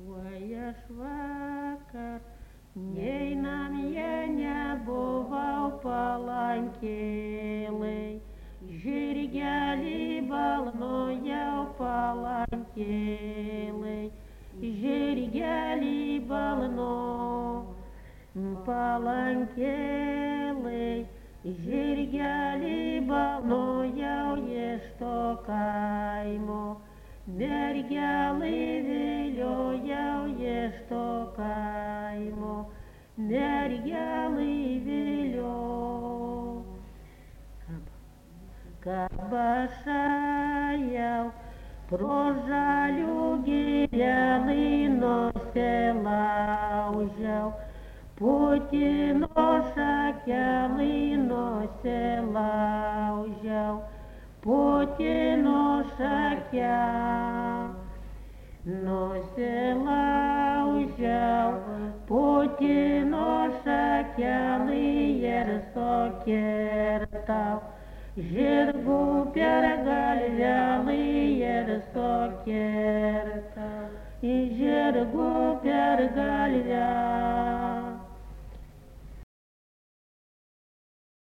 Oi, aš vakar, neinam jie nebuvau palankėlai, žirgelį balnojau palankėlai, žirgelį balno palankėlai, žirgelį balnojau iš to kaimo. Mergelai viliojau iš to kaimo, mergelai viliojau. Kab aš ėjau pro žalių girielai nusilaužiau, Putino šakelai nusilaužiau, Putino šakelai nusilaužiau, Putino šakelai ir sukirtau, žirgų per galvelai ir sukirtau, žirgų per galvelai.